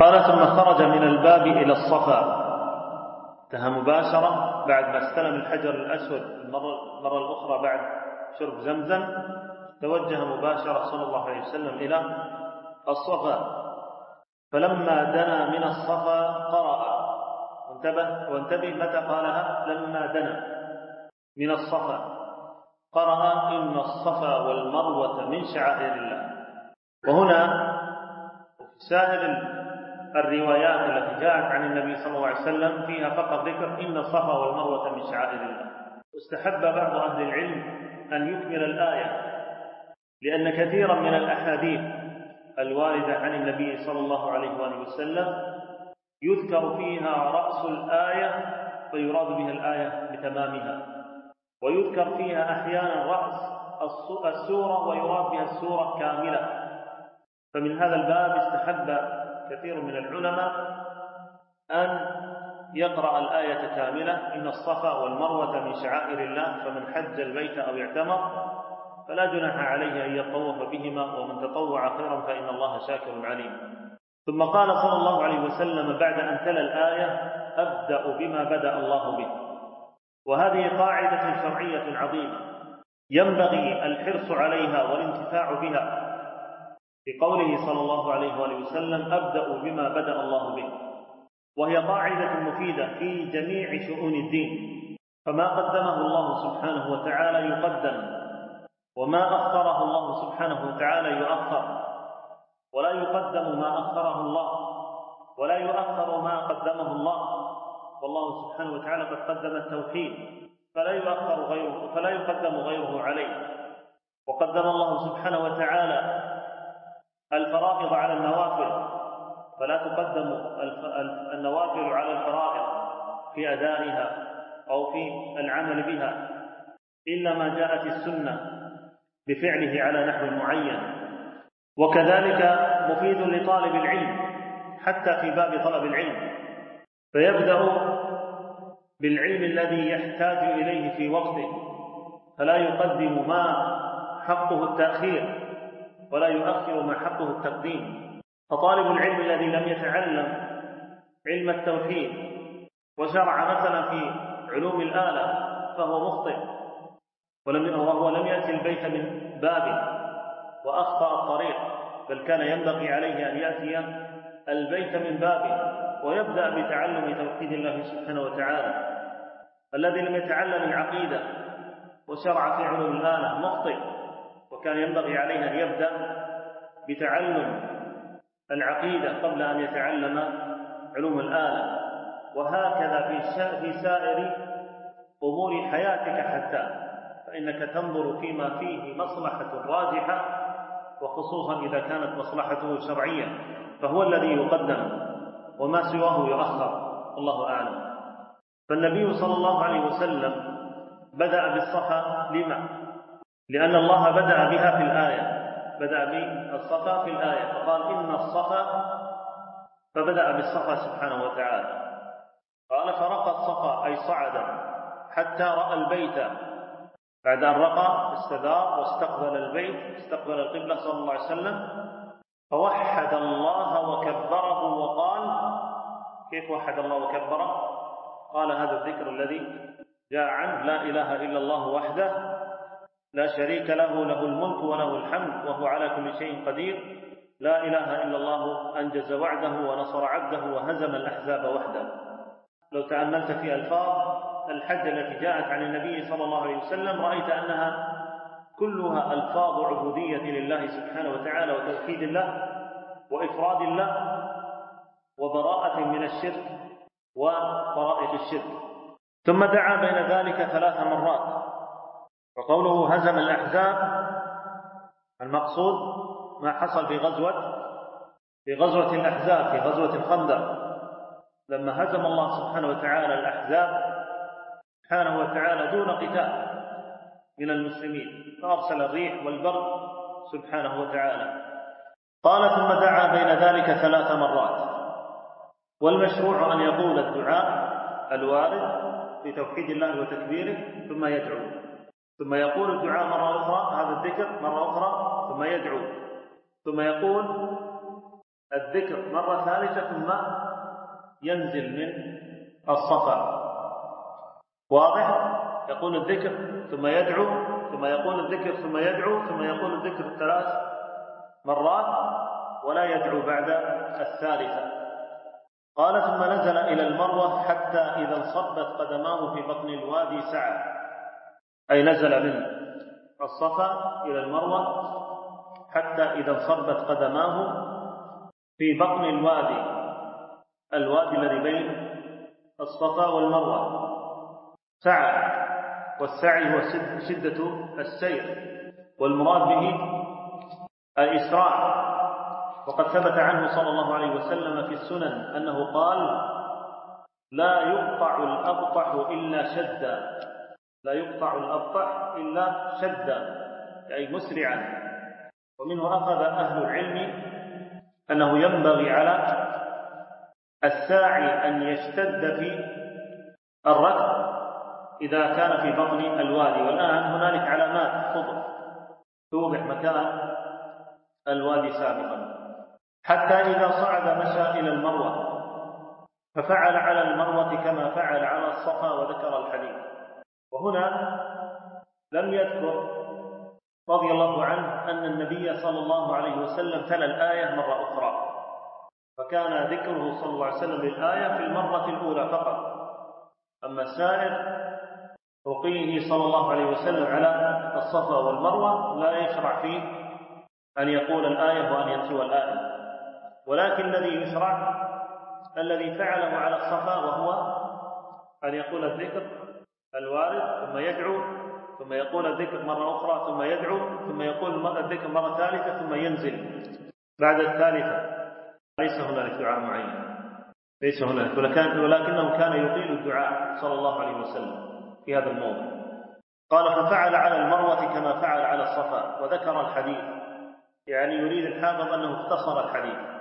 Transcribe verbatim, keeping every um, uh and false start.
قال ثم خرج من الباب إلى الصفا، انتهى مباشرة بعد ما استلم الحجر الأسود المرة الأخرى بعد شرب زمزم، توجه مباشرة صلى الله عليه وسلم إلى الصفا. فلما دنا من الصفا قرأ، وانتبه, وانتبه متى قالها، لما دنا من الصفا قرأ إن الصفا والمروة من شعائر الله. وهنا سائر الروايات التي جاءت عن النبي صلى الله عليه وسلم فيها فقط ذكر إن الصفا والمروة من شعائر الله. واستحب بعض أهل العلم أن يكمل الآية، لأن كثيرا من الأحاديث الواردة عن النبي صلى الله عليه وآله وسلم يذكر فيها رأس الآية فيراد بها الآية بتمامها، ويذكر فيها أحيانا رأس السورة ويراد بها السورة كاملة. فمن هذا الباب استحب كثير من العلماء أن يقرأ الآية كاملة، إن الصفا والمروة من شعائر الله، فمن حج البيت أو اعتمر فلا جناح عليه أن يطوف بهما، ومن تطوع خيرا فإن الله شاكر عليم. ثم قال صلى الله عليه وسلم بعد أن تلا الآية: أبدأ بما بدأ الله به. وهذه قاعدة شرعية عظيمة ينبغي الحرص عليها والانتفاع بها، في قوله صلى الله عليه وآله وسلم: أبدأ بما بدأ الله به. وهي قاعدة مفيدة في جميع شؤون الدين، فما قدمه الله سبحانه وتعالى يقدم، وما أخره الله سبحانه وتعالى يؤخر، ولا يقدم ما أخره الله ولا يؤخر ما قدمه الله. والله سبحانه وتعالى قد قدم التوحيد فلا يؤخر غيره فلا يقدم غيره عليه، وقدم الله سبحانه وتعالى الفرائض على النوافل فلا تقدم النوافل على الفرائض في أدائها أو في العمل بها، إلا ما جاءت السنة بفعله على نحو معين. وكذلك مفيد لطالب العلم حتى في باب طلب العلم، فيبدأ بالعلم الذي يحتاج إليه في وقته، فلا يقدم ما حقه التأخير ولا يؤخر ما حقه التقديم. فطالب العلم الذي لم يتعلم علم التوحيد وشرع مثلا في علوم الآلة فهو مخطئ، ولم وهو لم يأتي البيت من بابه وأخطأ الطريق، بل كان ينبغي عليه أن يأتي البيت من بابه ويبدأ بتعلم توحيد الله سبحانه وتعالى. الذي لم يتعلم العقيدة وشرع في علوم الآلة مخطئ، وكان ينبغي عليه أن يبدأ بتعلم العقيدة قبل أن يتعلم علوم الآلة. وهكذا في سائر أمور حياتك حتى، فإنك تنظر فيما فيه مصلحة راجحة، وخصوصا إذا كانت مصلحته شرعية فهو الذي يقدم وما سواه يؤخر، الله أعلم. فالنبي صلى الله عليه وسلم بدأ بالصفا لما؟ لأن الله بدأ بها في الآية، بدأ بالصفا في الآية فقال إن الصفا، فبدأ بالصفا سبحانه وتعالى. قال فرقى الصفا أي صعد حتى رأى البيت، بعد أن رقى استدار واستقبل البيت، استقبل القبلة صلى الله عليه وسلم، فوحد الله وكبره وقال: كيف وحد الله وكبره؟ قال هذا الذكر الذي جاء عنه: لا إله إلا الله وحده لا شريك له، له الملك وله الحمد وهو على كل شيء قدير، لا إله إلا الله أنجز وعده ونصر عبده وهزم الأحزاب وحده. لو تأملت في ألفاظ الحج التي جاءت عن النبي صلى الله عليه وسلم رأيت أنها كلها ألفاظ عبودية لله سبحانه وتعالى وتوحيد الله وإفراد الله وبراءة من الشرك وطرائق الشرك. ثم دعا بين ذلك ثلاث مرات. وقوله هزم الأحزاب المقصود ما حصل في غزوة في غزوة الأحزاب، في غزوة الخندق، لما هزم الله سبحانه وتعالى الأحزاب سبحانه وتعالى دون قتال من المسلمين، فأرسل الريح والبرد سبحانه وتعالى. قال ثم دعا بين ذلك ثلاث مرات. والمشروع أن يقول الدعاء الوارد في توحيد الله وتكبيره ثم يدعو، ثم يقول الدعاء مرة أخرى، هذا الذكر مرة أخرى ثم يدعو، ثم يقول الذكر مرة ثالثة ثم ينزل من الصفا. واضح؟ يقول الذكر ثم يدعو، ثم يقول الذكر ثم يدعو، ثم يقول الذكر ثلاث مرات ولا يدعو بعد الثالثة. قال ثم نزل إلى المروة حتى إذا انصبت قدماه في بطن الوادي سعى، أي نزل من الصفا إلى المروة حتى إذا انصبت قدماه في بطن الوادي، الوادي الذي بين الصفا والمروة، سعى. والسعي هو شدة السير، والمراد به الإسراع. وقد ثبت عنه صلى الله عليه وسلم في السنن أنه قال: لا يقطع الأبطح إلا شدا، لا يقطع الأبطح إلا شدا، أي مسرعا. ومنه أخذ أهل العلم أنه ينبغي على الساعي أن يشتد في الركض إذا كان في بطن الوادي. والآن هنالك علامات خضر توضح مكان الوادي سابقا، حتى إذا صعد مشى إلى المروة ففعل على المروة كما فعل على الصفا، وذكر الحديث. وهنا لم يذكر رضي الله عنه أن النبي صلى الله عليه وسلم تلا الآية مرة أخرى، فكان ذكره صلى الله عليه وسلم للآية في المرة الأولى فقط. أما السائر رقيه صلى الله عليه وسلم على الصفا والمروة لا يشرع فيه أن يقول الآية وأن يتلو الآية، ولكن الذي يشرع الذي فعله على الصفا، وهو أن يقول الذكر الوارد ثم يدعو، ثم يقول الذكر مرة أخرى ثم يدعو، ثم يقول الذكر مرة ثالثة ثم ينزل بعد الثالثة. ليس هنالك دعاء معين، ليس هنالك، ولكنه كان يطيل الدعاء صلى الله عليه وسلم في هذا الموضع. قال: ففعل على المروة كما فعل على الصفا، وذكر الحديث، يعني يريد الحافظ أنه اختصر الحديث.